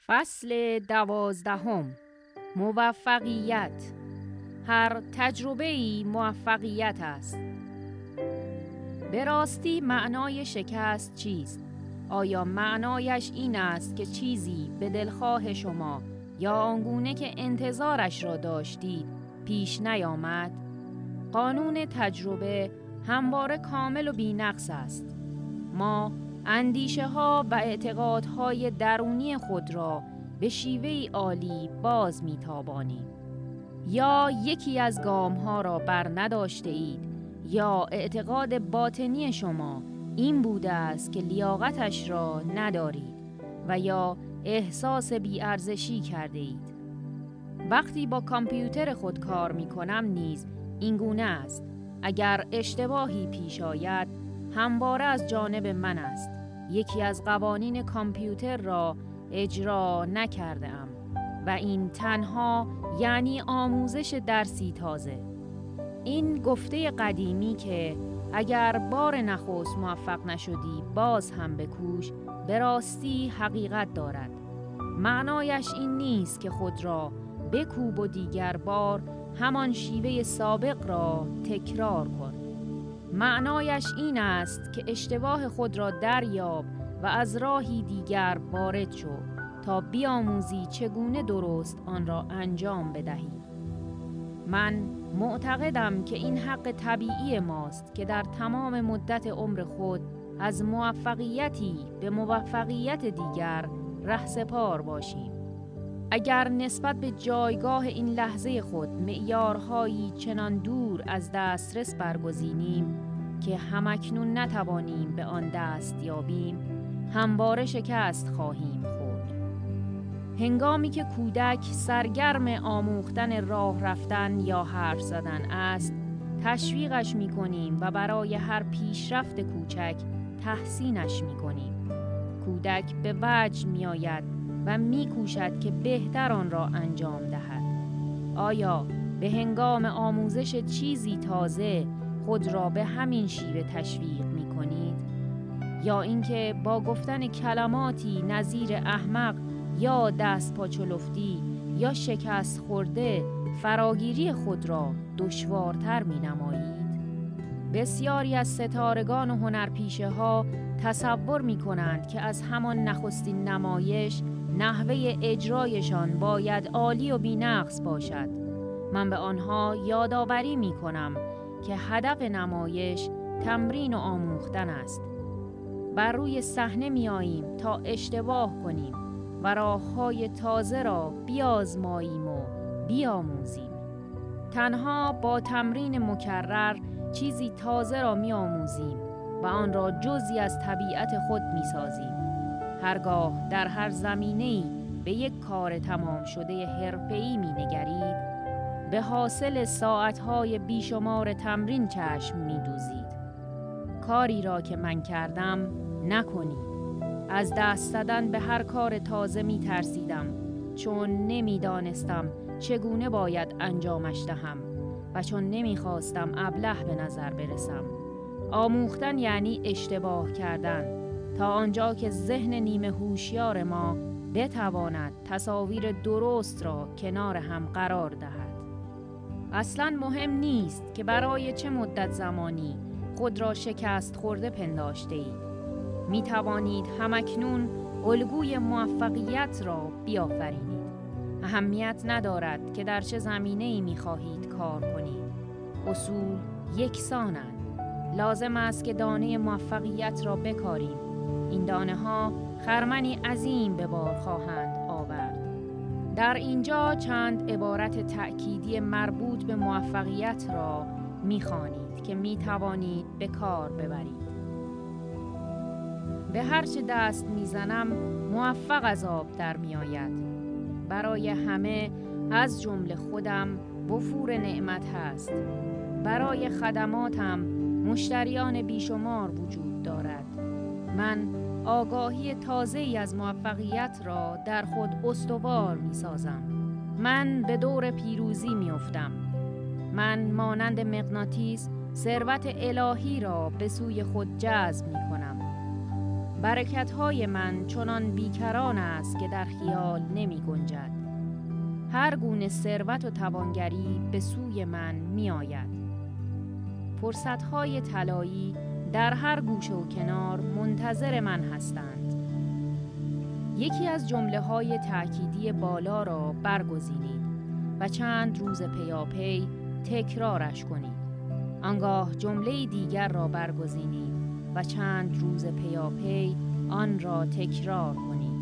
فصل 12. موفقیت. هر تجربه‌ای موفقیت است. به راستی معنای شکست چیست؟ آیا معنایش این است که چیزی به دلخواه شما یا آنگونه که انتظارش را داشتید پیش نیامد؟ قانون تجربه همواره کامل و بی‌نقص است. ما اندیشه‌ها و اعتقادهای درونی خود را به شیوهی عالی باز می‌تابانیم. یا یکی از گام‌ها را بر نداشته اید یا اعتقاد باطنی شما این بوده است که لیاقتش را ندارید و یا احساس بی‌ارزشی کرده اید. وقتی با کامپیوتر خود کار می‌کنم نیز این گونه است. اگر اشتباهی پیش آید همواره از جانب من است. یکی از قوانین کامپیوتر را اجرا نکرده‌ام و این تنها یعنی آموزش درسی تازه. این گفته قدیمی که اگر بار نخست موفق نشدی باز هم بکوش به راستی حقیقت دارد. معنایش این نیست که خود را بکوب و دیگر بار همان شیوه سابق را تکرار کن. معنایش این است که اشتباه خود را دریاب و از راهی دیگر وارد شو تا بیاموزی چگونه درست آن را انجام بدهی. من معتقدم که این حق طبیعی ماست که در تمام مدت عمر خود از موفقیتی به موفقیت دیگر رهسپار باشیم. اگر نسبت به جایگاه این لحظه خود معیارهایی چنان دور از دسترس برگزینیم که همکنون نتوانیم به آن دست یابیم، همواره شکست خواهیم خورد. هنگامی که کودک سرگرم آموختن راه رفتن یا حرف زدن است، تشویقش می‌کنیم و برای هر پیشرفت کوچک تحسینش می‌کنیم. کودک به وجد می‌آید و می‌کوشد که بهتر آن را انجام دهد. آیا به هنگام آموزش چیزی تازه خود را به همین شیوه تشویق می‌کنید؟ یا اینکه با گفتن کلماتی نظیر احمق یا دست پا چلفتی یا شکست خورده فراگیری خود را دشوارتر می‌نمایید؟ بسیاری از ستارگان و هنرپیشه ها تصور می کنند که از همان نخستین نمایش نحوه اجرایشان باید عالی و بی‌نقص باشد. من به آنها یادآوری می کنم که هدف نمایش تمرین و آموختن است. بر روی صحنه می آییم تا اشتباه کنیم و راه‌های تازه را بیازماییم و بیاموزیم. تنها با تمرین مکرر چیزی تازه را می آموزیم و آن را جزئی از طبیعت خود می سازیم. هرگاه در هر زمینه‌ای به یک کار تمام شده حرفه‌ای می نگرید، به حاصل ساعتهای بیشمار تمرین چشم می دوزید. کاری را که من کردم نکنید. از دست دادن به هر کار تازه می ترسیدم چون نمی دانستم چگونه باید انجامش دهم و چون نمیخواستم ابله به نظر برسم. آموختن یعنی اشتباه کردن تا آنجا که ذهن نیمه هوشیار ما بتواند تصاویر درست را کنار هم قرار دهد. اصلاً مهم نیست که برای چه مدت زمانی خود را شکست خورده پنداشته اید. می توانید همکنون الگوی موفقیت را بیافرینید. اهمیت ندارد که در چه زمینه‌ای می‌خواهید کار کنید. اصول یکسانند. لازم است که دانه موفقیت را بکاریم. این دانه‌ها خرمنی عظیم به بار خواهند آورد. در اینجا چند عبارت تأکیدی مربوط به موفقیت را می‌خوانید که می‌توانید به کار ببرید. به هر چه دست می‌زنم موفق از آب در می‌آید. برای همه از جمله خودم وفور نعمت هست. برای خدماتم مشتریان بیشمار وجود دارد. من آگاهی تازه‌ای از موفقیت را در خود استوار می سازم. من به دور پیروزی می افتم. من مانند مغناطیس ثروت الهی را به سوی خود جذب می کنم. برکت‌های من چنان بیکران است که در خیال نمی گنجد. هر گونه ثروت و توانگری به سوی من می آید. فرصت‌های طلایی در هر گوشه و کنار منتظر من هستند. یکی از جمله‌های تأکیدی بالا را برگزینید و چند روز پیاپی تکرارش کنید. آنگاه جمله دیگر را برگزینید و چند روز پیاپی آن را تکرار کنید.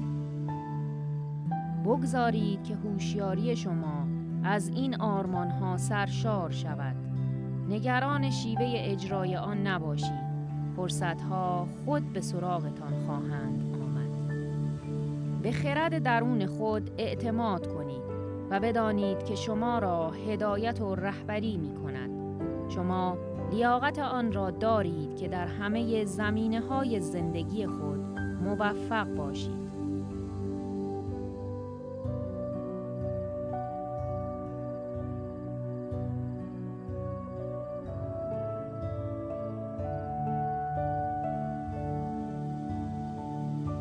بگذارید که هوشیاری شما از این آرمان‌ها سرشار شود. نگران شیوه اجرای آن نباشید. فرصت‌ها خود به سراغتان خواهند آمد. به خرد درون خود اعتماد کنید و بدانید که شما را هدایت و رهبری می‌کند. شما لیاقت آن را دارید که در همه زمینه‌های زندگی خود موفق باشید.